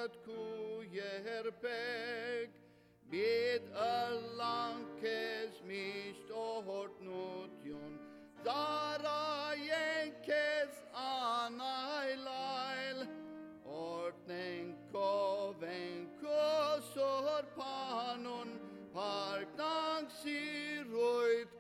ku երբեք Bid ըլանքես միշտ օրհնություն Զարայենք քեզ անայլայլ Օրհնենք կովենք քո սորբանուն Փառքնանք սիրույթ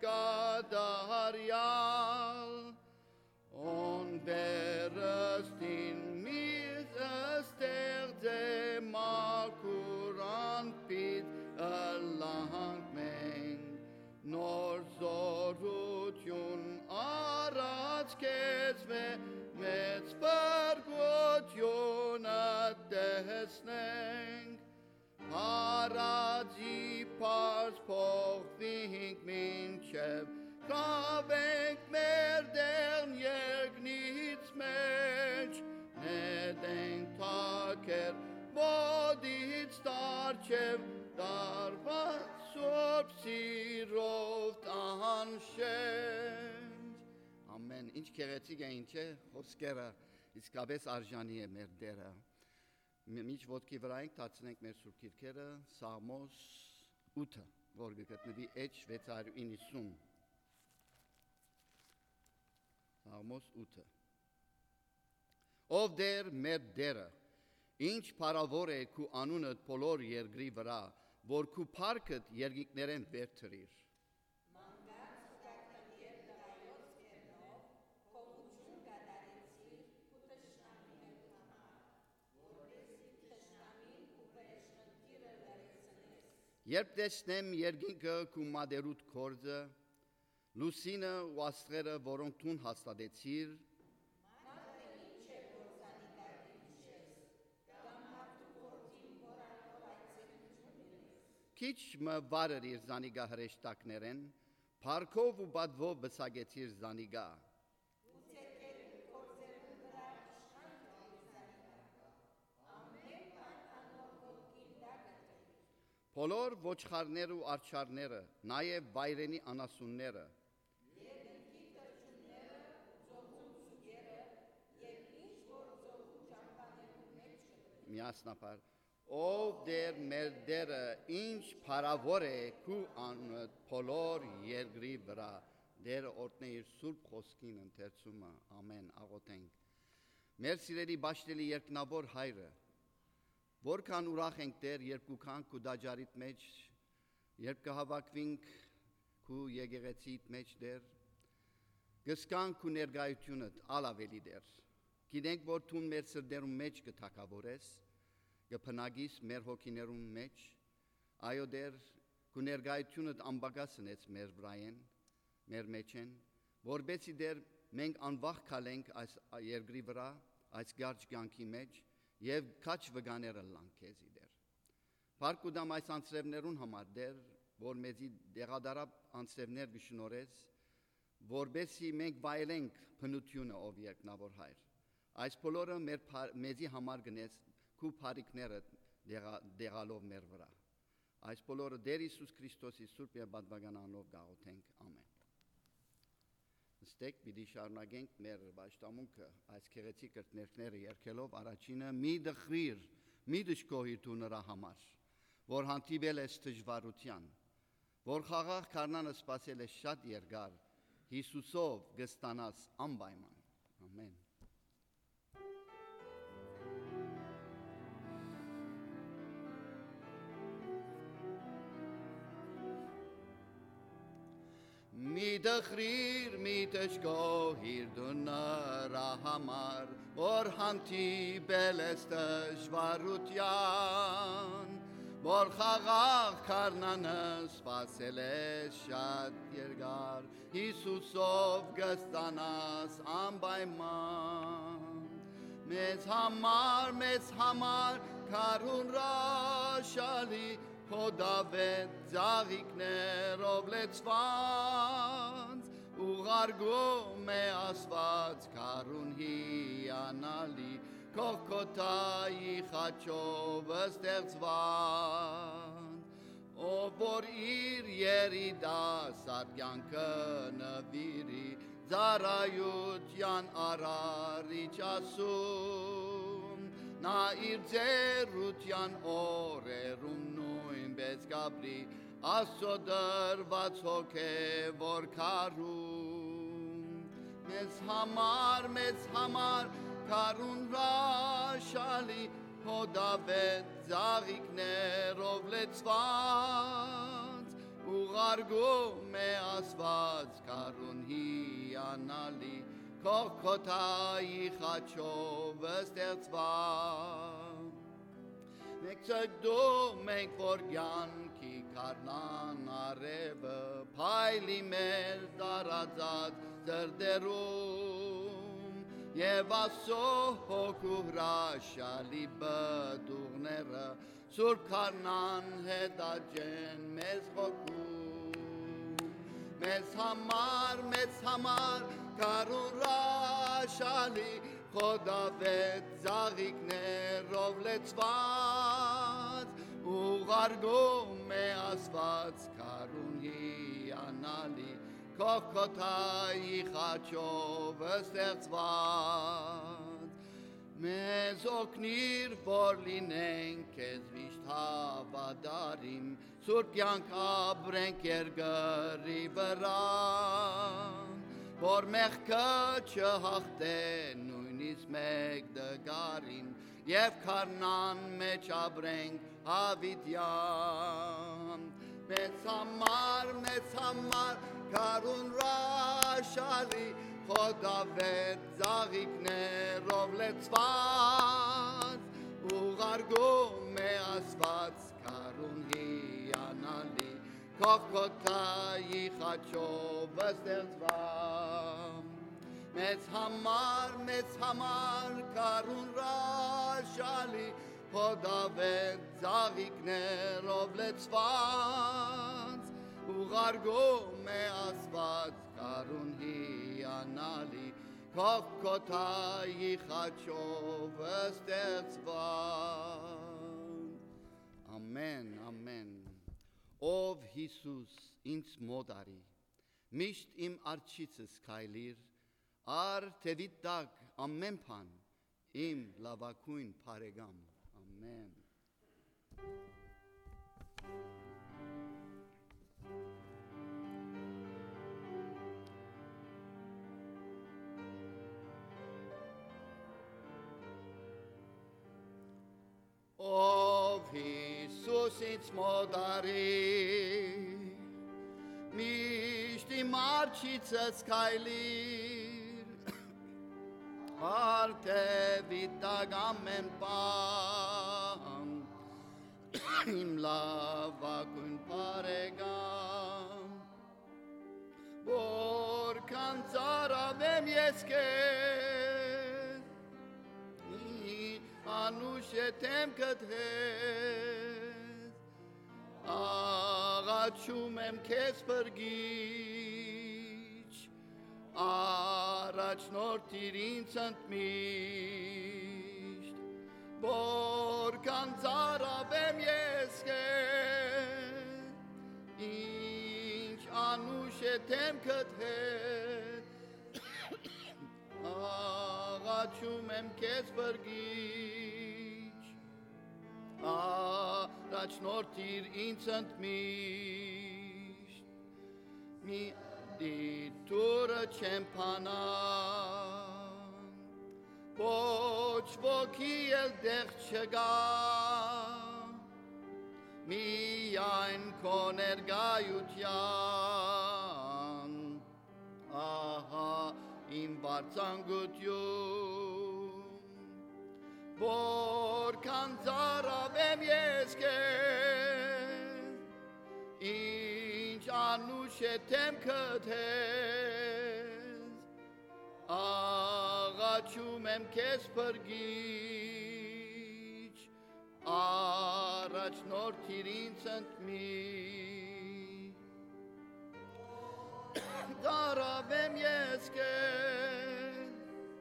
կատարյալ On վերստին միստեղծ է մաքուրան պիտ ըլանք մենք Նոր զորություն առաջ քեզ մեծ բրգությունը տեսնենք Հարաձի պարզ փոխվինք մինչև Կավենք մեր դեղն երկնից մեջ Նետենք թակեր բոդից տարչև Դարված սորբ սիրով տանշենք Ամեն, ինչ կեղեցիկ է ինչ է, խոսքերը իսկապես արժանի է մեր դերը Միջ ոտքի վրա ենք տացնենք մեր սուրբ գիրքերը Սաղմոս 8-ը, որ գտնվի էջ 690 Սաղմոս 8-ը Ով դեր մեր դերը, ինչ փառավոր է քու անունդ բոլոր երկրի վրա, որ քու փառքդ երկինքներեն վեր թռիր Մանգած ուտակն և դղայոց կերնով, փոխություն կատարեցիր ու թշնամիներ համար, որպեսզի թշնամին ու վրեժնտիրը լրացնես Երբ տեսնեմ երկինքը քու մադերուտ գործը, լուսինը ու աստղերը, որոնք դուն հաստատեցիր Մարդը ինչ է, որ զանիկարդին չես, կամ մարդու որդին, որ անոր այցելում չունես Քիչ մը վարր իր զանիգա հրեշտակներեն, փառքով ու բադվով բսագեցիր զանիգա ու ձերքերում գործերում վրա իշխան կրիր զանիկարդը, ամեն բան անոր ոտքին դա գտնվի Բոլոր ոչխարները ու արջարները, նաև վայրենի անասունները Երկնքի թռչունները, ձողում սուգերը, և ինչ որ ձողու ճամփաներու մեջ կգտնվի Միասնապար, ով դեր մեր դերը, ինչ փառավոր է քու անունդ բոլոր երկրի վրա Դերը օրհնե իր սուրբ խոսքին ընթերցումը, ամեն, աղոթենք Մեր սիրելի բաշտելի երկնավոր հայրը Որքան ուրախ ենք Տեր, երբ կուքանք քու դաջարիդ մեջ, երբ կհավաքվենք քու եկեղեցիդ մեջ Տեր, կզգանք քու ներկայությունդ ալավելի Տեր։ Գիտենք, որ դու մեր սրտերում մեջ կթակավորես, կփնագիս մեր հոգիներում մեջ, այո Տեր, քու ներկայությունդ անբագասնեց մեր վրայեն, մեր մեջ են, որբեսի Տեր մենք անվախ քալենք այս երկրի վրա, այս գարջ կյանքի մեջ, Եվ քաչ վգաները լանք քեզի Տեր։ Փառք ուտամ այս անձրևներուն համար Տեր, որ մեզի դեղադարապ անձրևներ գշնորես, որբեսի մենք վայելենք բնությունը ով երկնավոր հայր։ Այս բոլորը մեզի համար գնես քու փառիկները դեղալով մեր վրա։ Այս բոլորը Տեր Հիսուս Քրիստոսի սուրբ եւ բադվական անունով գաղութենք ամեն։ Ստեք պիտի շարունակենք մեր պաշտամունքը այս քեղեցիկ կրտներքները երկելով առաջինը մի դխրիր, մի դժգոհիր դու նրա համար, որ հանդիպել ես դժվարության, որ խաղաղ քարնանը սпасել ես շատ երկար, Հիսուսով կստանաս անպայման։ Ամեն։ Մի դխրիր, մի դժգոհիր դու նրա համար, որ հանդիպել ես դժվարության, որ խաղաղ քարնանը սпасել ես շատ երկար, Հիսուսով կստանաս անպայման։ Մեզ համար քարուն ռաշալի Հոդավետ ձաղիկներով լեցված, ուղարկում է ասված քարուն հիանալի, կողքոտայի խաչով ստեղծված, ով որ իր երիտասարդ կյանքը նվիրի, ծառայության արարիչ ասում, նա իր ձեռության օրերում նույնպես գաբրի Աստծո դրված հոգևոր քարում մեզ համար քարուն հրաշալի հոդավետ ծաղիկներով լեցված ուղարկում է Աստված քարուն հիանալի Քոքոթայի խաչով ստեղծված Մենք ցգդում ենք որ կյանքի քարնան արևը փայլի մեր տարածած ձրդերում Եվ Աստծո հոգու հրաշալի բդուղները Սուրբ քարնան հետաճեն մեզ հոգում Մեզ համար քարուն հրաշալի Խոդավետ ծաղիկներով լեցված Ուղարկում է Աստված քարուն հիանալի Քոքոթայի խաչով ստեղծված Մեզ օգնիր որ լինենք քեզ միշտ հավատարիմ Սուրբ կյանք ապրենք երկրի վրա Որ մեղքը չհաղթե նույնիսկ մեկ դգարին Եվ քարնան մեջ ապրենք հավիտյան Մեզ համար քարուն հրաշալի Խոդավետ ծաղիկներով լեցված Ուղարկում է Աստված քարուն հիանալի Քոքոթայի խաչով ստեղծված Մեզ համար քարուն հրաշալի Խոդավետ ծաղիկներով լեցված Ուղարկում է Աստված քարուն հիանալի Քոքոթայի խաչով ստեղծված Ամեն Ով Հիսուս ինձ մոտ արի Միշտ իմ արջիցս քայլիր Ար թևիդ տակ ամեն բան իմ լավագույն բարեկամ Ամեն Ով Հիսուս ինձ մոտ արի Միշտ իմ արջիցս քայլիր Արդևիդ տակ ամեն բան Իմ լավագույն բարեկամ Որքան ծարավեմ ես քեզ Անուշ եմ գտես Աղաչում եմ քեզ բրգիչ Առաջնորդիր ինձ ընդմիշտ Որքան ծարավեմ ես քեզ Ինչ անուշ եմ գտես Աղաչում եմ քեզ բրգիչ Առաջնորդիր ինձ ընդմիշտ Մի դիտուրը չեմ փանան Ոչ ոքի էլ դեղ չգա Միայն քո ներկայության Ահա իմ բարձանգություն Որքան ծարավեմ ես քեզ Ինչ անուշ եմ քեզ Աղաչում եմ քեզ բրգիչ Առաջնորդիր ինձ ընդմիշտ Ծարավեմ ես քեզ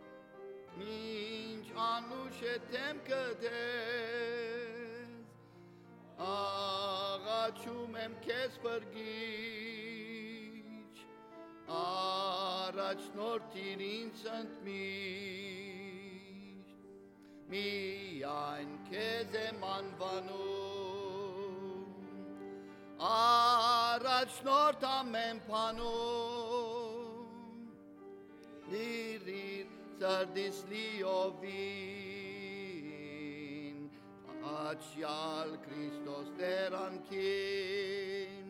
Ինչ անուշ եմ քեզ Աղաչում եմ քեզ բրգիչ Առաջնորդիր ինձ ընդմիշտ Մի միայն քեզ եմ անվանում, առաջնորդ ամեն բանում, դիրիր սրտիս լիովին, աչյալ Քրիստոս Տերանքին,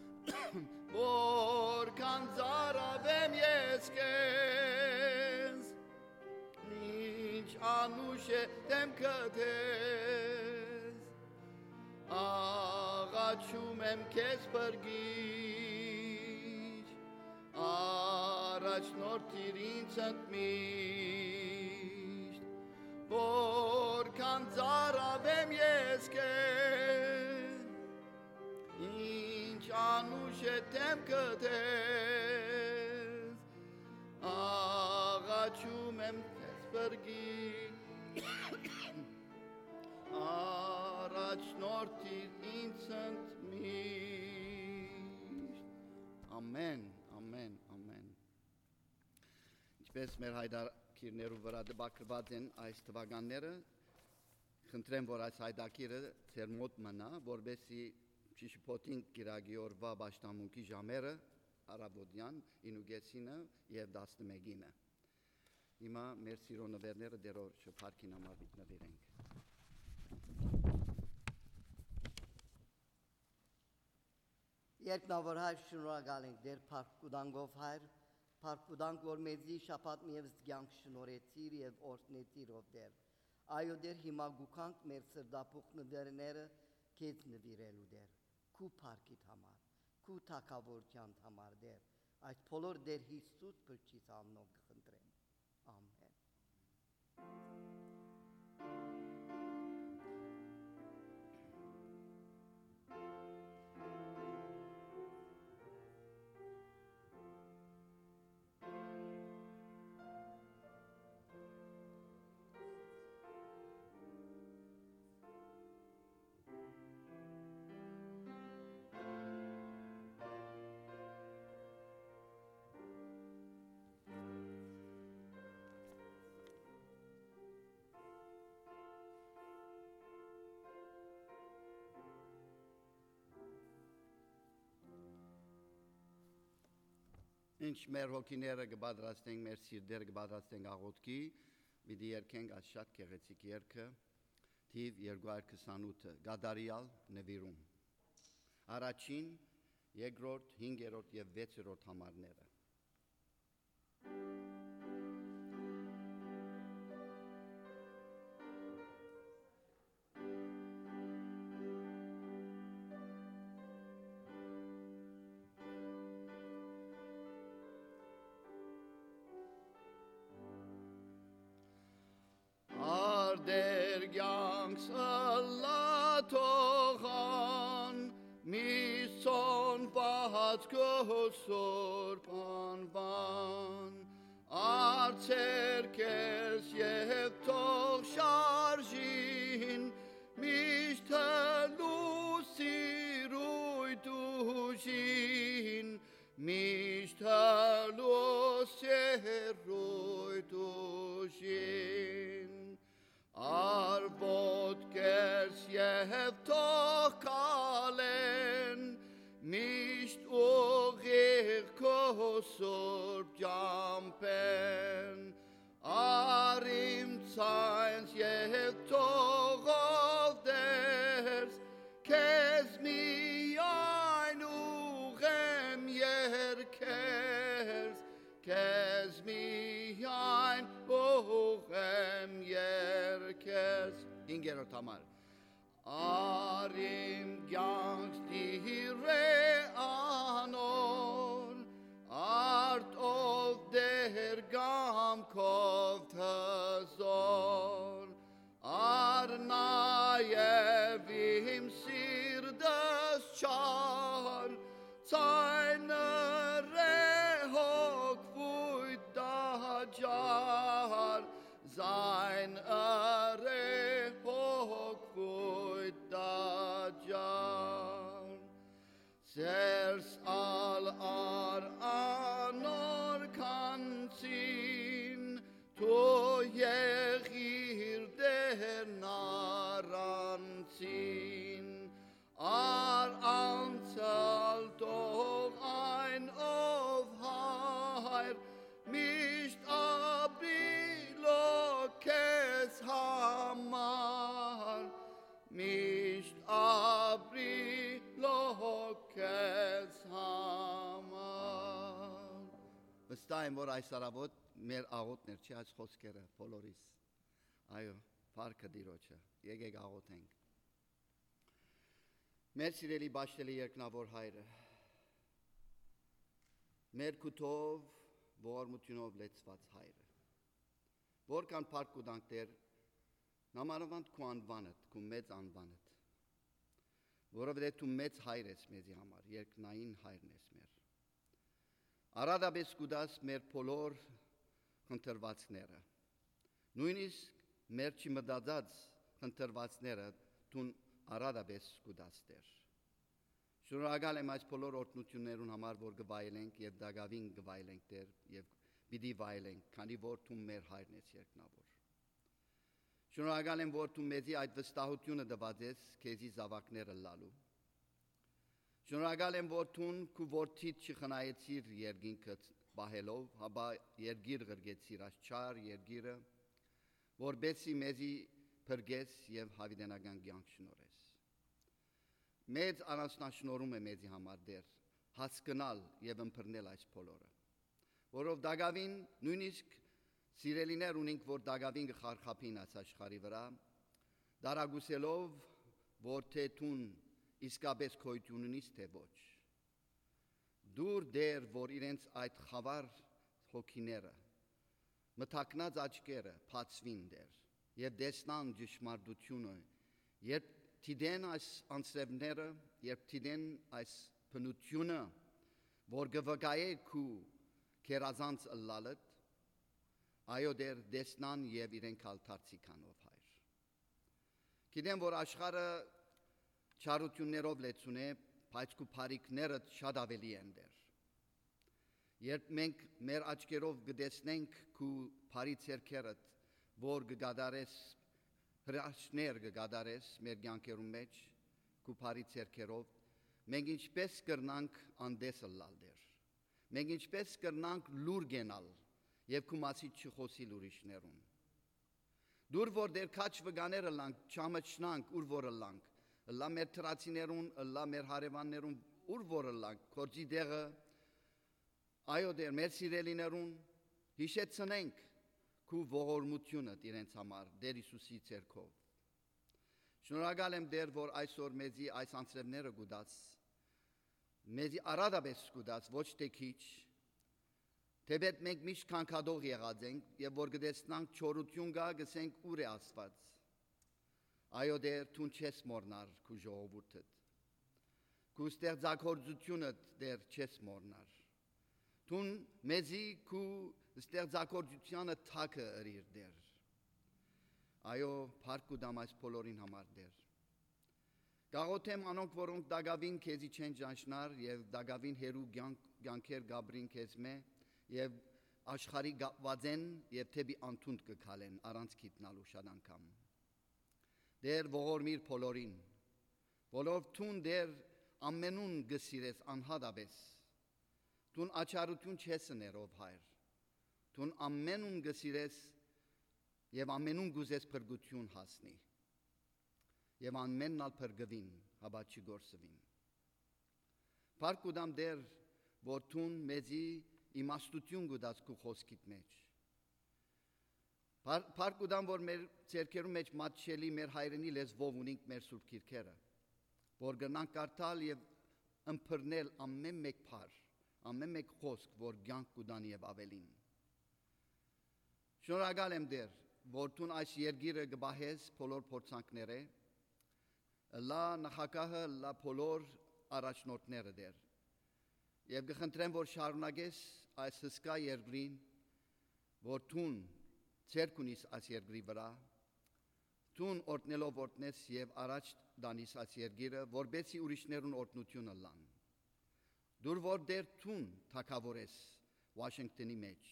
որքան ծարավեմ ես քեզ, ինչ անուշ է դեմքը քեզ, աղաչում եմ քեզ բրգիչ, առաջնորդիր ինձ ընդմիշտ, որքան ծարավեմ ես քեզ, ինչ անուշ է դեմքը քեզ, աղաչում եմ քեզ բրգիչ, առաջնորդիր ինձ ընդմիշտ։ Ամեն, ամեն, ամեն։ Ինչպես մեր հայդակիրներու վրա դպակրված են այս թվականները, խնդրեմ, որ այս հայդակիրը ձեր մոտ մնա, որովհետեւ շիշփոթին կիրագի օրվա պաշտամունքի ժամերը առավոտյան 9:00-ը եւ 11:00-ը։ Հիմա մեր սիրո նվերները դերոր շփարքին համար նվիրենք։ Երկնավոր հայր շնորհակալ ենք դեր փառքուդանգով հայր, փառքուդանք որ մեզի շաբաթ միև զգյանք շնորհեցիր եւ օրհնեցիր ով դեր։ Այո դեր հիմա գուքանք մեր սրտապուխ նվերները քեզ նվիրելու դեր։ Քու փառքիդ համար, քու թակավորության համար դեր։ Այդ բոլոր դեր Հիսուս Քրիստոս անունով կխնդրեմ։ Ամեն։ Ինչ մեր հոգիները կբادرացնենք, մեր սիրտերը կբادرացնենք աղոթքի, պիտի երգենք այս շատ գեղեցիկ երգը, թիվ 228-ը, Գադարիալ նվիրում։ Առաջին, երկրորդ, 5-րդ եւ 6-րդ համարները։ Ardեր կյանքս ըլլաթողան, միսոն պահած կհոսոր պանվան, արցեր կես և թող շարժին, միշտ հլուսի ռույտ ուժին, միշտ հլուսի ռույտ ուժին, Արբոտ կերս և թող կալեն, միշտ ուղիղ քո սուրբ ճամփեն, արիմ ցայնս և թող ով դերս, քեզ միայն ուղեմ երկերս, քեզ միայն ուղեմ երկերս, 5-րդ համար, արիմ կյանքս դիրե անոր, արդ ով դեր գամքով թզոր, ար նաև իմ սիրտս չար, ցայնը ռեհոք վույտ դաջար, Sein are hoc void dajar, se վստահ եմ, որ այս արավոտ մեր աղոթներ չի այս խոսքերը բոլորիս։ Այո, փառքը Տիրոջը։ Եկեք աղոթենք։ Մեր սիրելի Բաշտելի երկնավոր Հայրը, մեր քութով ողորմությունով լեցված Հայրը, որքան փառք ու տանք Տեր, նամանավանդ քո անվանդ, քո մեծ անվանդ, որովհետև դու մեծ Հայր ես մեզի համար, երկնային Հայրն ես մեր։ Արադաբես կուդաս մեր բոլոր խնդրվածները, նույնիսկ մեր չմտածած խնդրվածները դու արադաբես կուդաս Տեր։ Շնորհակալ եմ այս բոլոր օրհնություններուն համար, որ գվայելենք եւ դակավին գվայելենք Տեր եւ պիտի վայելենք, քանի որ դու մեր Հայրն ես երկնավոր։ Շնորհակալ եմ, որ դու մեզի այդ վստահությունը տված ես քեզի զավակները լալու։ Շնորհակալ եմ, որ դու քու որդիդ չխնայեցիր երկինքը բահելով, հաբա երգիր գրգեցիր աշխար երգիրը, որբեսի մեզի փրկես եւ հավիտենական կյանք շնորհես։ Մեծ առանձնաշնորհում է մեզի համար Տեր, հասկանալ եւ ըմբռնել այս բոլորը, որով դակավին նույնիսկ սիրելիներ ունենք, որ դակավին կխարխափին այս աշխարհի վրա, դարագուսելով, որ թե տուն իսկապես քոյություն ունիս թե ոչ։ Դուր Տեր, որ իրենց այդ խավար հոգիները, մթակնած աչքերը բացվին Տեր, եւ տեսնան ճշմարտությունը, երբ դիտեն այս անձրևները, երբ դիտեն այս բնությունը, որ գվկայե քու քերազանց ըլլալդ, այո Տեր տեսնան եւ իրենք ալ դարձիքանով Հայր։ Գիտեմ, որ աշխարհը չարություններով լեցուն է, բայց քու բարիքները շատ ավելի են Տեր։ Երբ մենք մեր աչքերով կտեսնենք քու բարի ցերքերդ, որ կգադարես հրաշքներ կգադարես մեր կյանքերում մեջ, քու բարի ցերքերով, մենք ինչպես կրնանք անդես լալ Տեր։ Մենք ինչպես կրնանք լուր գենալ եւ քու մասից չխոսիլ ուրիշներուն։ Դուր որ Տեր քաչ վգաները լանք, չամճնանք, ուր որ լանք, լա մեր տրացիներուն, լա մեր հարևաններուն, ուր որ լանք, կորձի դեղը, այո Տեր, մեր սիրելիներուն, հիշեցնենք քու ողորմությունը իրենց համար, Տեր Հիսուսի ցերքով։ Շնորհակալ եմ Տեր, որ այսօր մեզի այս անձրևները գուտած, մեզի արադաբես գուտած, ոչ թե քիչ, թեպետ մենք միշտ քանքադող եղած ենք, եւ որ գտեսնանք չորություն գա, գսենք ուր է Աստված։ Այո Տեր, դու չես մոռնար քու ժողովուրդդ, քու ստեղծագործությունդ Տեր չես մոռնար, դու մեզի քու ստեղծագործությանը թակը ըրիր Տեր։ Այո, փառք ու դամ այս բոլորին համար Տեր։ Գաղութեմ անոնք, որոնք դակավին քեզի չեն ճանչնար եւ դակավին հերու կյանքեր գաբրին քեզ մե եւ աշխարհի գապված են եւ թեպի անտունդ կգալեն առանց գիտնալու շատ անգամ։ Դեր ողորմիր բոլորին, բոլոր թուն դեր ամենուն գսիրես անհադաբես, թուն աչարություն չես ներով Հայր, թուն ամենուն գսիրես եւ ամենուն գուզես փրկություն հասնի, եւ ամենն ալ փրկվին, հաբա չգործվին։ Փառք ու դամ Դեր, որ թուն մեզի իմաստություն գուտած քու խոսքիդ մեջ։ Փառք ու դամ, որ մեր ցերկերու մեջ մատչելի մեր հայրենի լեզվով ունենք մեր սուրբ գիրքերը, որ գնանք կարդալ եւ ըմբռնել ամեն մեկ բառ, ամեն մեկ խոսք, որ կյանք կուտան եւ ավելին։ Շնորհակալ եմ Դեր, որ դու այս երգիրը գբահես բոլոր փորձանքները, լա նախակահը, լա բոլոր առաջնորդները Դեր։ Եվ կխնդրեմ, որ շարունակես այս հսկա երկրին, որ դու ցերկ ունիս այս երկրի վրա, դու օրտնելով օրտնես եւ առաջ դանիս այս երկիրը, որբեսի ուրիշներուն օրտնությունը լան։ Դուր որ դեր դու թակավոր ես Վաշինգտոնի մեջ։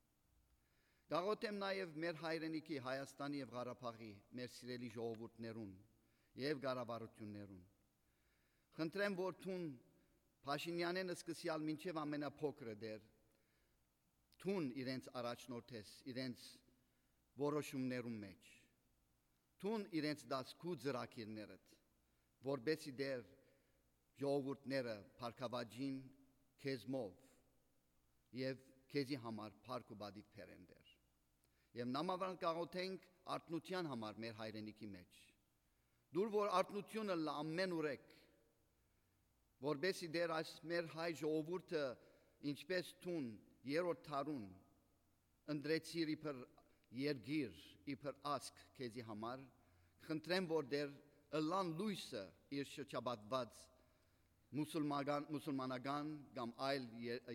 Գաղութեմ նաեւ մեր հայրենիքի Հայաստանի եւ Ղարաբաղի մեր սիրելի ժողովուրդներուն եւ կառավարություններուն։ Խնդրեմ, որ դու Փաշինյանեն սկսյալ մինչև ամենափոքրը Դեր, դու իրենց առաջնորդես, իրենց որոշումներում մեջ, դու իրենց դասքու ծրագիրներդ, որբեսի Դեր ժողովուրդները փառքավաճին քեզմով եւ քեզի համար փառք ու բադիվ փերեն դեր։ Եվ նամավան կաղոթենք արտնության համար մեր հայրենիքի մեջ։ Դուր որ արտնությունը լա ամեն ուրեք, որբեսի դեր այս մեր հայ ժողովուրդը ինչպես թուն երրորդ թարուն ընդրեցիր իբր երգիր, իբր ասկ քեզի համար, խնդրեմ որ դեր ըլլան լույսը իր շրջապատված մուսուլմանական կամ այլ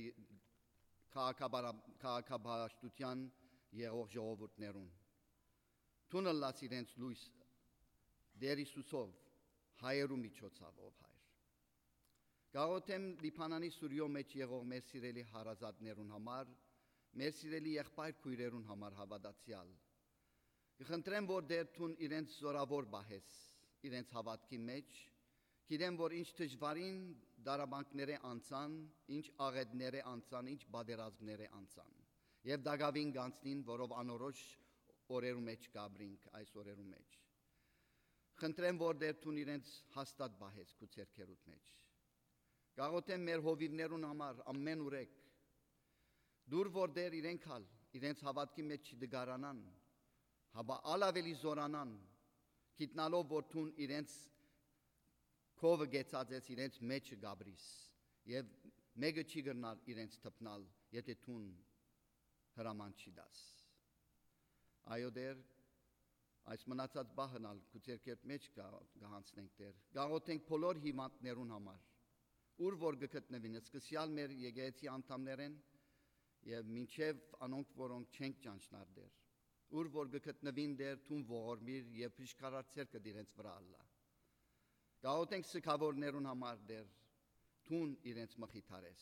քաղաքաբարաշտության եղող ժողովուրդներուն։ Թունը լաց իրենց լույս դեր Հիսուսով հայերու միջոցով ով հայր։ Գաղութեմ Լիբանանի Սուրիո մեջ եղող մեր սիրելի հարազատներուն համար, մեր սիրելի եղբայր քույրերուն համար հավատացյալ։ Կխնդրեմ որ դեր թուն իրենց զորավոր բահես իրենց հավատքի մեջ, գիտեմ որ ինչ դժվարին դարաբանքները անցան, ինչ աղետները անցան, ինչ բادرազմները անցան։ Եվ դակավին գանցնին, որով անորոշ օրերու մեջ գաբրինք այս օրերու մեջ։ Խնդրեմ որ դեր թուն իրենց հաստատ բահես քու ցերքերուտ մեջ։ Գաղութեմ մեր հովիվներուն համար ամեն ուրեք։ Դուր որ դեր իրենքալ, իրենց հավատքի մեջ չդգարանան, հաբա ալավելի զորանան, գիտնալով որ թուն իրենց քովը գեցածեց իրենց մեջը գաբրիս, եւ մեկը չի գրնալ իրենց թփնալ, եթե թուն հրաման չի դաս։ Այո դեր այս մնացած բահնալ քու ցերքերտ մեջ գահանցնենք դեր։ Գաղոթենք բոլոր հիմատներուն համար, ուր որ գտնվին, սկսյալ մեր եկեղեցի անդամներեն եւ մինչեւ անոնք որոնք չենք ճանչնար դեր, ուր որ գտնվին դեր թուն ողորմիր եւ փիշկարար ցերկը դիրենց վրա ալլա։ Գաղոթենք սքավորներուն համար դեր թուն իրենց մխիթարես։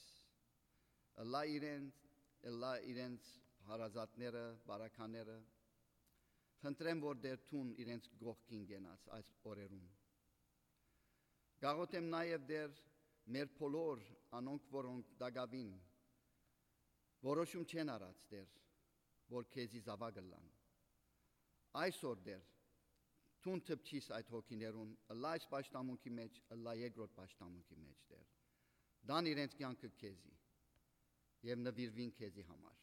Ըլլա իրենց հարազատները, բարակաները խնդրեմ որ դեր թուն իրենց գողքին գենաս այս օրերում։ Գաղոթեմ նաեւ դեր մեր բոլոր անոնք որոնք դակավին որոշում չեն արած դեր, որ քեզի զավակը լան։ Այսօր դեր թուն թփչիս այդ հոգիներուն, ըլլա այս պաշտամունքի մեջ, ըլլա երկրորդ պաշտամունքի մեջ դեր։ Դան իրենց կյանքը քեզի եւ նվիրվին քեզի համար։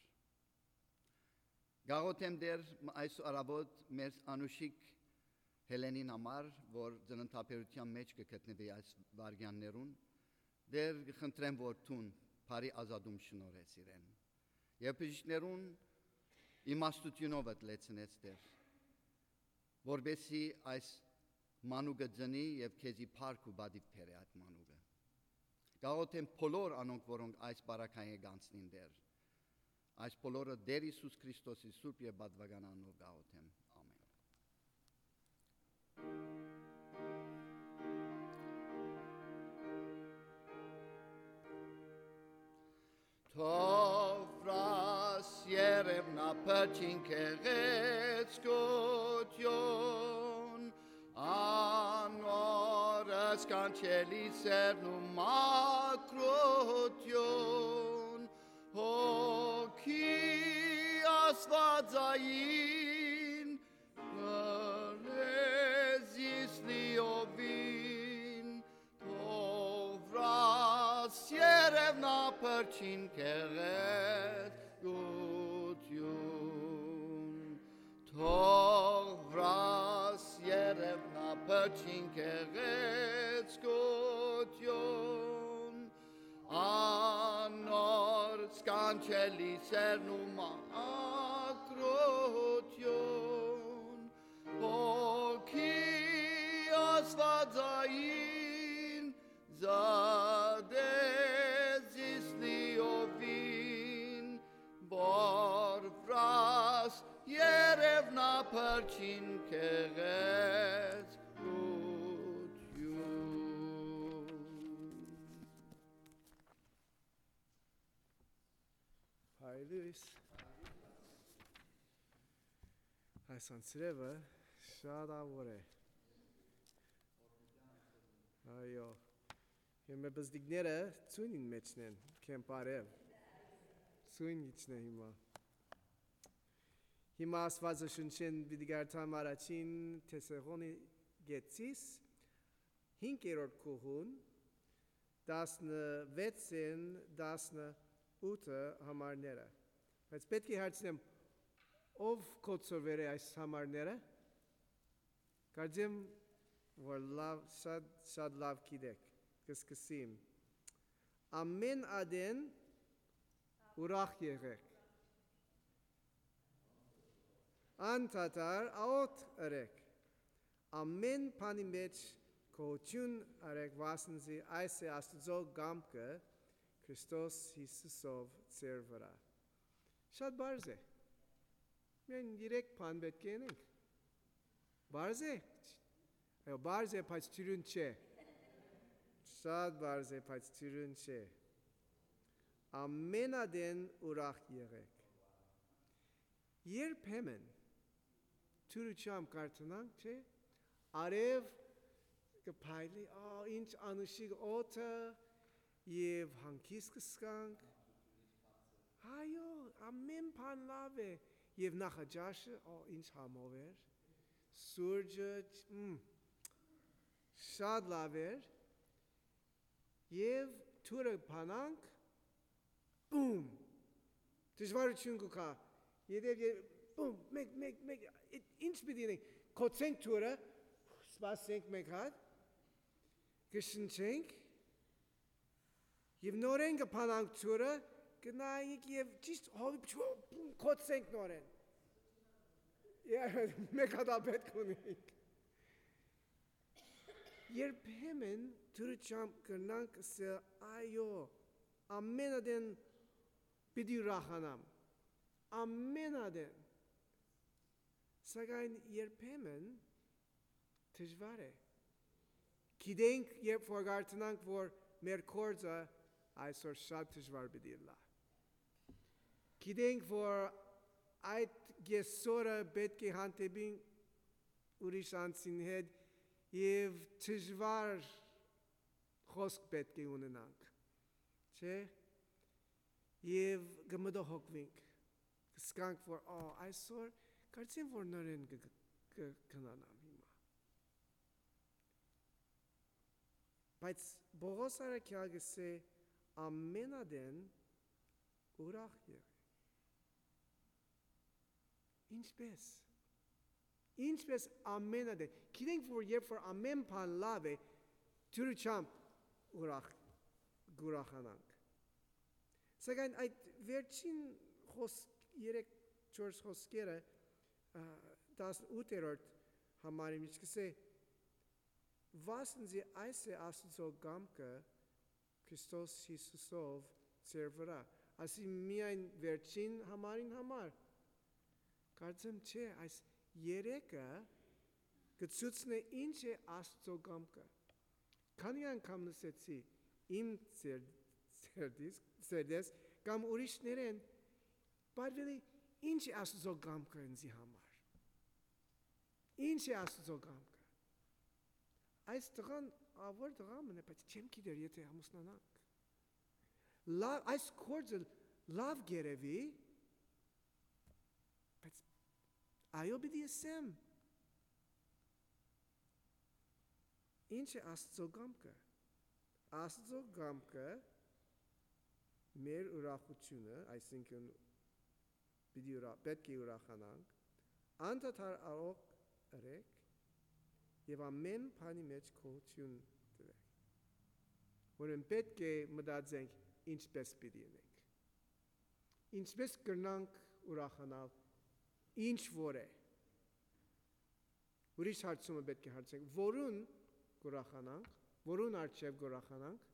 Գաղոթեմ դեր այս արաբոտ մեր անուշիկ Հելենին համար, որ ծննդաբերության մեջ կգտնվի այս վարյաններուն, դեր խնդրեմ որ թուն բարի ազատում շնորհես իրեն։ Եվ բժիշկներուն իմաստությունով լեցնեց դեր, որբեսի այս մանուկը ծնի եւ քեզի փառք ու բադիվ փերի այդ մանուկը։ Գաղոթեմ բոլոր անոնք, որոնք այս բարակային գանցնին դեր, այս բոլորը դեր Հիսուս Քրիստոսի սուրբ եւ բադվական անունով գաղոթեմ։ Ամեն։ Թովրաս երևնա պրչին կեղեցկություն, անորս կանչելի սերն ու մակրություն, հոգի ասվածային, գրեզիս լիովին, թովրաս երևնա պրչին կեղեցկություն, թովրաս երևնա պրչին կեղեցկություն, անոր սկանչելի սերն ու մակրություն, հոգի ասվածային զադեզիս լիովին, բորվրաս երևնա պրչին կեղեցկություն։ Հայլույս այս անցրևը շատ ավոր է։ Այո, և մեր բզդիկները ծույնին մեջն են, կեն պարև, ծույն իչն է հիմա։ Հիմա ասվածը շունչեն վիդիգարտամ առաջին թեսեղոնի գեցիս, 5-րդ կուղուն, 16-ին 18 համարները։ Բայց պետք է հարցնեմ, ով կոծովեր է այս համարները, կարծեմ, որ շատ լավ գիտեք, կսկսեմ, ամեն ադեն ուրախ եղեք, անդադար աղոթ ըրեք, ամեն բանի մեջ գոհություն արեք, վասնզի այս է Աստծո կամքը Քրիստոս Հիսուսով ձեր վրա։ Շատ բարձ է։ Մենք 3 բան պետք է ունենք։ Բարձ է։ Այո, բարձ է, բայց ծյուրուն չէ։ Շատ բարձ է, բայց ծյուրուն չէ։ Ամենադեն ուրախ եղեք։ Երբեմն ծյուրուչամ կարծանանք, չէ, արև կփայլի, ինչ անուշիկ օդը և հանգիստ կսկանք, այո, ամեն բան լավ է, և նախաճաշը, ինչ համով էր, սուրճը, շատ լավ էր, և թուրը բանանք, բում, դժվարություն կուկա, և բում, մեկ, ինչ պիտի ենք, կոցենք թուրը, սպասենք մեկ հատ, կշնչենք, և նորեն կփանանք թուրը, կնայինք և ճիշտ կոցենք նորեն, մեկ հատ պետք ունենք, երբեմն թուրը չամ կրնանք ասել, այո, ամենադեն պիտի ուրախանամ, ամենադեն, սակայն երբեմն դժվար է, գիտենք, երբ որ կարծանանք, որ մեր գործը այսօր շատ դժվար պիտի լա, գիտենք, որ այդ գեսորը պետք է հանդիպենք ուրիշ անձին հետ և դժվար խոսք պետք է ունենանք, չէ, և կմտահոգվենք, կսկանք, որ այսօր կարծեմ, որ նորեն կգնանամ հիմա, բայց Պողոս առաքյալ գսե ամենադեն ուրախ եղեք, ինչպես ամենադեն, գիտենք, որ երբ որ ամեն բան լավ է, դյուրությամբ ուրախանանք, սակայն այդ վերջին 3-4 խոսքերը 18-րդ համարի մեջ կսե, վասնզի այս է Աստծո կամքը Քրիստոս Հիսուսով ձեր վրա, ասի միայն վերջին համարին համար, կարծեմ չէ, այս 3-ը կցուցնե ինչ է Աստծո կամքը, քանի անգամ լսեցի իմ սերդես կամ ուրիշներեն, բարվելի ինչ է Աստծո կամքը ինձի համար, ինչ է Աստծո կամքը, այս տղան ավոր տղան մնե, բայց չեմ գիտեր, եթե ամուսնանանք, այս գործը լավ գերևի, բայց այո պիտի ասեմ, ինչ է Աստծո կամքը, Աստծո կամքը մեր ուրախությունը, այսինքն պետք է ուրախանանք, անդադար աղոթ ըրեք և ամեն բանի մեջ գոհություն տվեք, որն պետք է մտածենք ինչպես պիտի ունենք, ինչպես կրնանք ուրախանալ, ինչ որ է, ուրիշ հարցումը պետք է հարցենք, որուն կուրախանանք, որուն արջև կուրախանանք,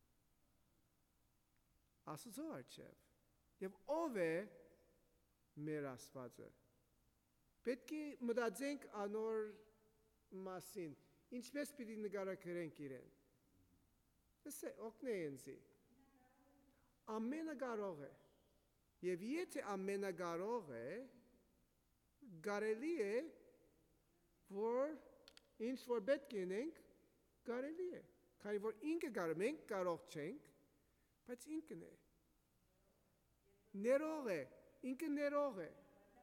Աստծո արջև, և ով է մեր Աստվածը, պետք է մտածենք անոր մասին, ինչպես պիտի նկարագրենք իրեն, օգնե ինձի, ամենակարող է, և եթե ամենակարող է, կարելի է, որ ինչ որ պետք է ունենք, կարելի է, քանի որ ինքը կարող ենք, կարող չենք, բայց ինքն է, ներող է, ինքը ներող է,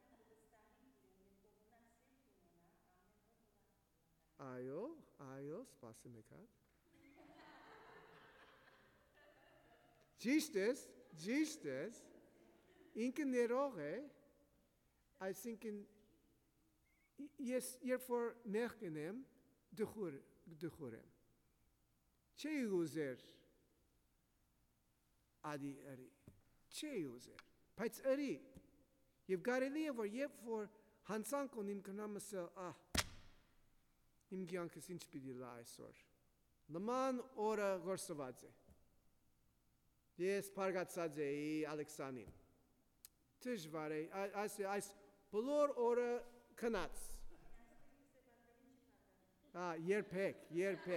այո, սպասեմ եք հատ, ճիշտ ես, ինքը ներող է, այսինքն ես երբ որ մեղքն եմ, դխուր եմ։ Չի ուզեր ադի էրի, չի ուզեր, բայց էրի, և կարելի է, որ երբ որ հանցանք ունիմ կնամ ասել, իմ կյանքս ինչ պիտի լա այսօր, նման օրը գործված է, ես պարգացած էի Ալեքսանին, դժվար է, այս բոլոր օրը քնած, երբեք,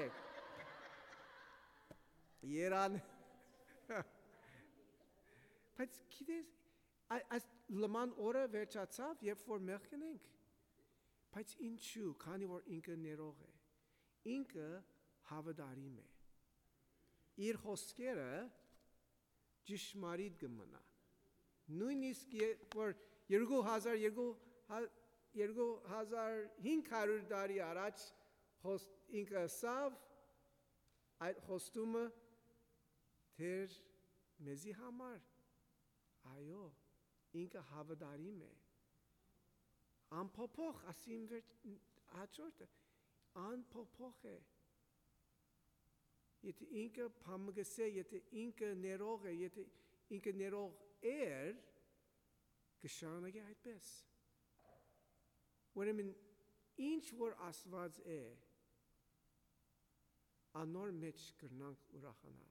երան, բայց գիտես, այս լման օրը վերջացավ, երբ որ մեղքն ենք, բայց ինչու, քանի որ ինքը ներող է, ինքը հավատարիմ է, իր խոսքերը ճշմարիտ կմնա, նույնիսկ որ 2500 տարի առաջ ինքը ասավ, այդ խոստումը թեր մեզի համար, այո, ինքը հավատարիմ է, անփոփոխ, ասիմ հաջորդը, անփոփոխ է, եթե ինքը փամգս է, եթե ինքը ներող է, եթե ինքը ներող էր, կշարունակի այդպես, ուրեմն ինչ որ ասված է, անոր մեջ կրնանք ուրախանալ,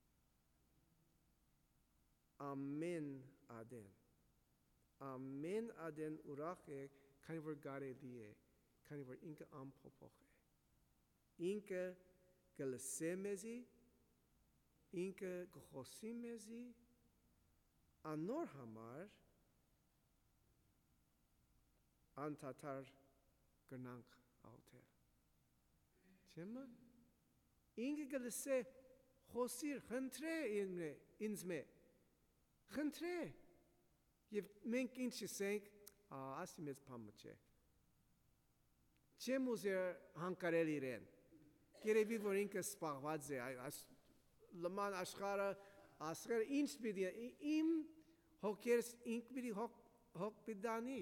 ամեն ադեն ուրախ է, քանի որ կարելի է, քանի որ ինքը անփոփոխ է, ինքը կլսե մեզի, ինքը կխոսի մեզի, անոր համար անդադար կրնանք աղոթել, չեմը, ինքը կլսե խոսիր, խնդրե ինձ մե, խնդրե, և մենք ինչ ասենք, ասի մեծ պամը չէ, չեմ ուզեր հանկարել իրեն, գերևի որ ինքը սպաղված է, լման աշխարը, ասղեր ինչ պիտի, իմ հոգերս ինք պիտի հոգ պիտանի,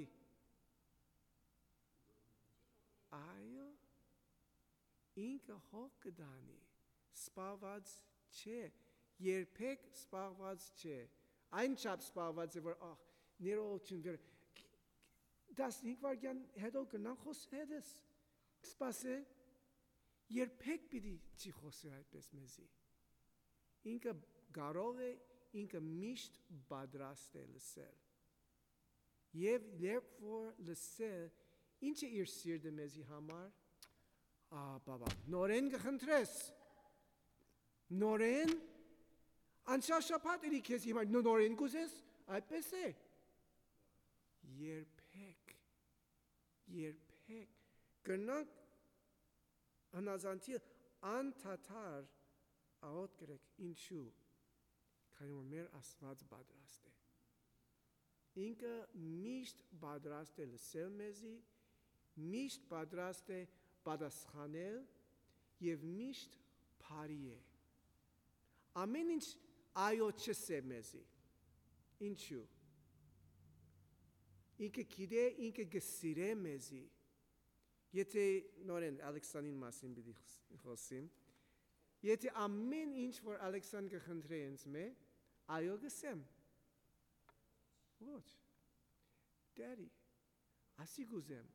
այո, ինքը հոգ կդանի, սպաղված չէ, երբեք սպաղված չէ, այն չապ սպաղված է, որ ներողություն վեր, 15 վարգյան հետո կնան խոսեդս, սպասե, երբեք պիտի չի խոսեր այդպես մեզի, ինքը կարող է, ինքը միշտ բադրաստ է լսել, և երբ որ լսել, ինչ է իր սիրտը մեզի համար, բաբա, նորեն կխնդրես, նորեն, անցյալ շաբաթ էլի քեզ հիմա նորեն կուզես, այդպես է, երբեք, կրնանք հնազանդիլ անդադար աղոթ կրեք, ինչու, քանի որ մեր Աստված պատրաստ է, ինքը միշտ պատրաստ է լսել մեզի, միշտ պատրաստ է պատասխանել և միշտ բարի է, ամեն ինչ այո չսե մեզի, ինչու, ինքը գիտե, ինքը գսիրե մեզի, եթե նորեն Ալեքսանին մասին պիտի խոսիմ, եթե ամեն ինչ որ Ալեքսան կխնդրե ինձ մե, այո գսեմ, ոչ, դարի, ասի գուզեմ,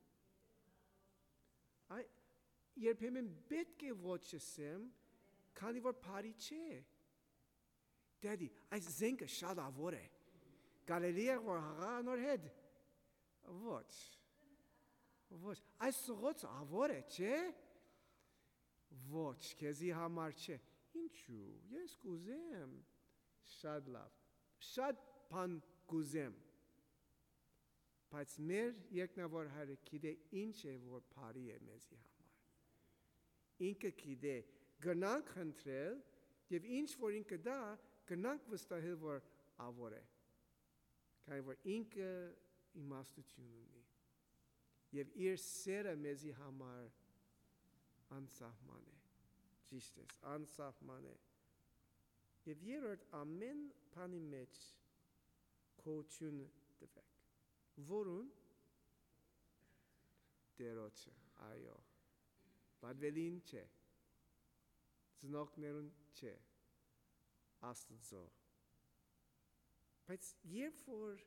երբեմն պետք է ոչ ասեմ, քանի որ բարի չէ, դադի, այս զենքը շատ ավոր է, կարելի է որ հաղա նոր հետ, ոչ, այս սղոցը ավոր է, չէ, ոչ, քեզի համար չէ, ինչու, ես կուզեմ, շատ լավ, շատ բան կուզեմ, բայց մեր երկնավոր Հայրը գիտե ինչ է, որ բարի է մեզի համար, ինքը գիտե, գնանք խնդրել, և ինչ որ ինքը դա, գնանք վստահել, որ ավոր է, քանի որ ինքը իմաստություն ունի, և իր սերը մեզի համար անսահման է, ճիշտ ես, անսահման է, և երրորդ ամեն բանի մեջ կողություն տվեք։ Որուն Տերոջը, այո։ Բադվելին չէ։ Ծնողներուն չէ։ Աստծո։ Բայց երբ որ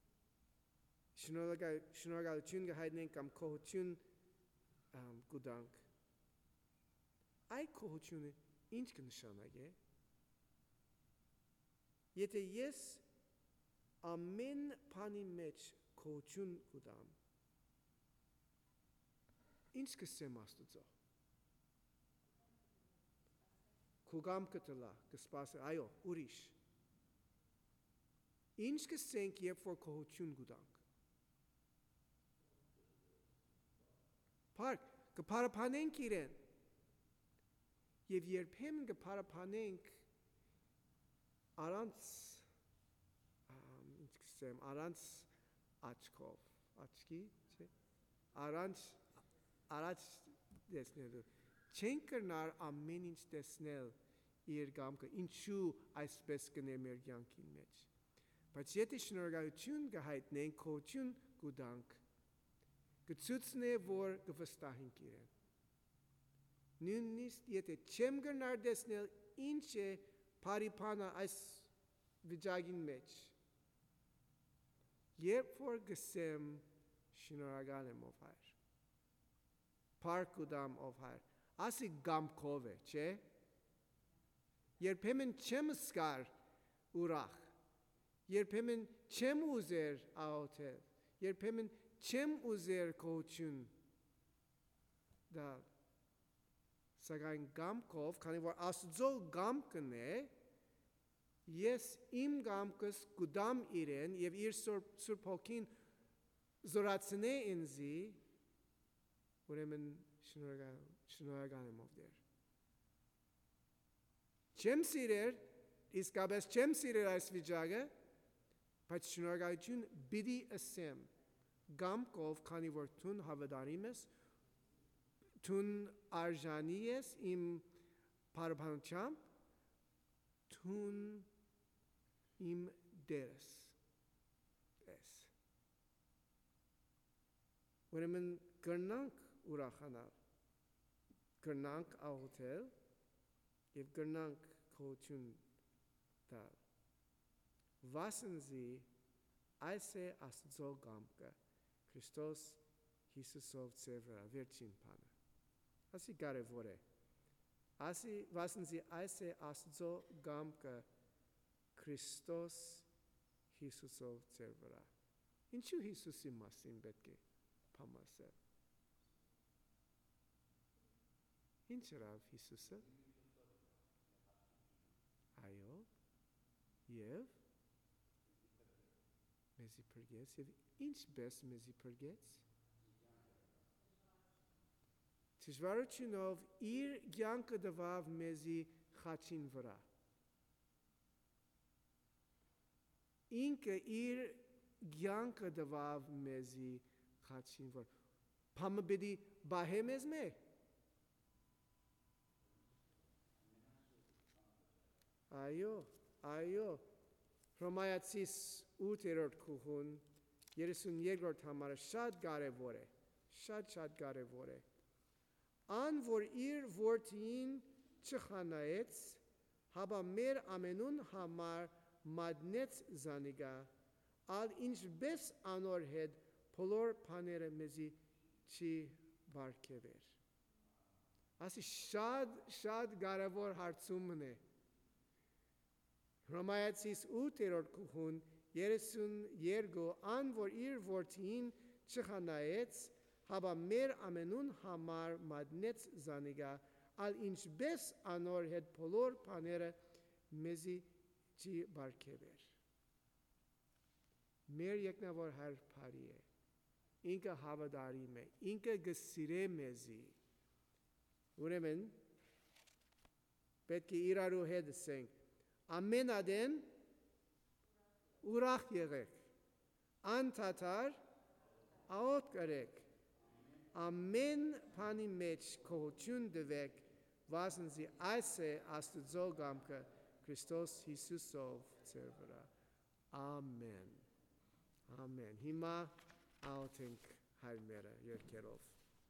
շնորհակալություն կհայտնենք կամ կողություն կուտանք, այդ կողությունը ինչ կնշանակե։ Եթե ես ամեն բանի մեջ կողություն կուտամ, ինչ կսեմ Աստծո։ Կուգամ կտլա, կսպասե, այո, ուրիշ։ Ինչ կսենք, երբ որ կողություն կուտանք։ Փառք, կփարապանենք իրեն։ Եվ երբեմն կփարապանենք առանց ինչ կսեմ, առանց աչքով, աչքի, չէ, առանց տեսնելու։ Չենք կրնար ամեն ինչ տեսնել իր կամքը, ինչու այսպես կնե մեր կյանքի մեջ։ Բայց եթե շնորհակալություն կհայտնենք, կողություն կուտանք, կցուցնե, որ կվստահենք իրեն։ Նույնիսկ եթե չեմ կրնար տեսնել ինչ է բարիփանը այս վիճակին մեջ, երբ որ կսեմ շնորհակալ եմ ով Հայր, փառք կուտամ ով Հայր, ասի գամքով է, չէ։ Երբեմն չեմ զգար ուրախ, երբեմն չեմ ուզեր աղոթել, երբեմն չեմ ուզեր կողություն դալ, սակայն գամքով, քանի որ Աստծո գամքն է, ես իմ գամքս կուտամ իրեն եւ իր Սուրբ Հոգին զորացնե ինձի, ուրեմն շնորհակալ եմ ով Տեր։ Չեմ սիրեր, իսկապես չեմ սիրեր այս վիճակը, բայց շնորհակալություն պիտի ասեմ գամքով, քանի որ դու հավատարիմ ես, դու արժանի ես իմ բարբանությամբ, դու իմ դերս ես։ Ուրեմն կրնանք ուրախանալ, կրնանք աղոթել և կրնանք կողություն տալ։ Վասնզի այս է Աստծո կամքը Քրիստոս Հիսուսով ձեր վրա, վերջին բանը։ Ասի կարևոր է։ Ասի վասնզի այս է Աստծո կամքը Քրիստոս Հիսուսով ձեր վրա։ Ինչու Հիսուսի մասին պետք է փամասել։ Ինչ երավ Հիսուսը։ Այո, և մեզի փրկեց, և ինչպես մեզի փրկեց։ Դժվարությունով իր կյանքը տվավ մեզի խաչին վրա։ Ինքը իր կյանքը տվավ մեզի խաչին վրա։ Փամը պիտի բահե մեզ մե։ Այո, Հռոմայացիս 8-րդ գլխուն 32-րդ համարը շատ կարևոր է, շատ կարևոր է։ Ան որ իր որդին չխանայեց, հապա մեր ամենուն համար մատնեց զանիգա, ալ ինչպես անոր հետ բոլոր բաները մեզի չի բարգեւեր։ Ասի շատ կարևոր հարցումն է։ Հռոմայացիս 8-րդ գլխուն 32 ան որ իր որդին չխանայեց, հապա մեր ամենուն համար մատնեց զանիգա, ալ ինչպես անոր հետ բոլոր բաները մեզի չի բարգեւեր։ Մեր եկնավոր Հայր բարի է, ինքը հավատարիմ է, ինքը կսիրե մեզի։ Ուրեմն պետք է իրարու հետ ասենք, ամեն ադեն ուրախ եղեք, անդադար աղոթք կրեք, ամեն բանի մեջ կողություն տվեք, վասնզի այս է Աստծո կամքը Քրիստոս Հիսուսով ձեր վրա։ Ամեն։ Ամեն։ Հիմա աղոթենք Հայր մերը երգերով։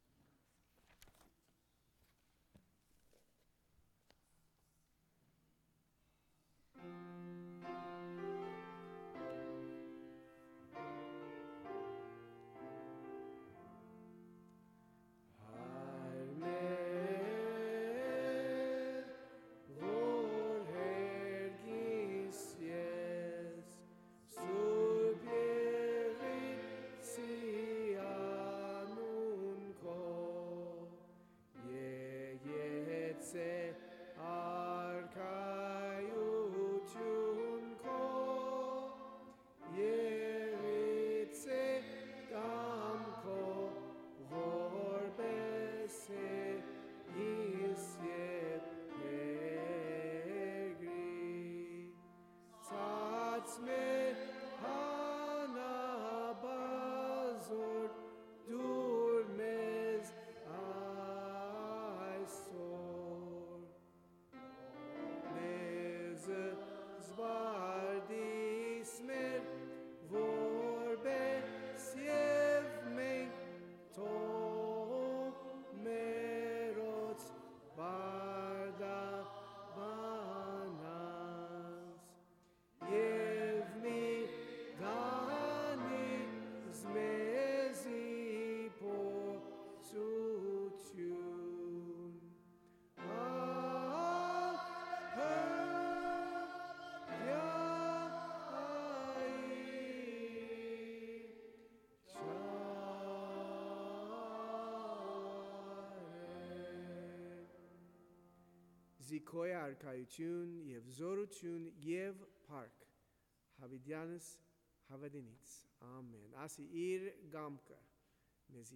Զիքոյ արքայություն և զորություն և փառք Հավիդյանս Հավադինից ամեն ասի իր գամքը մեզի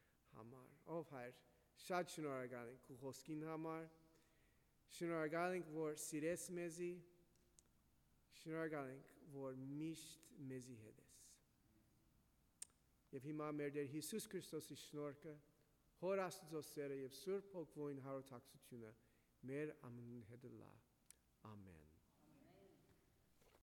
համար ով Հայր շատ շնորհակալ ենք քո խոսքին համար շնորհակալ ենք որ սիրես մեզի շնորհակալ ենք որ միշտ մեզի հետ ես եւ հիմա մեր Տեր Հիսուս Քրիստոսի շնորհքը Հոր Աստծո սերը եւ Սուրբ Հոգվոյն հարոթակցությունը մեր ամենին հետ լա ամեն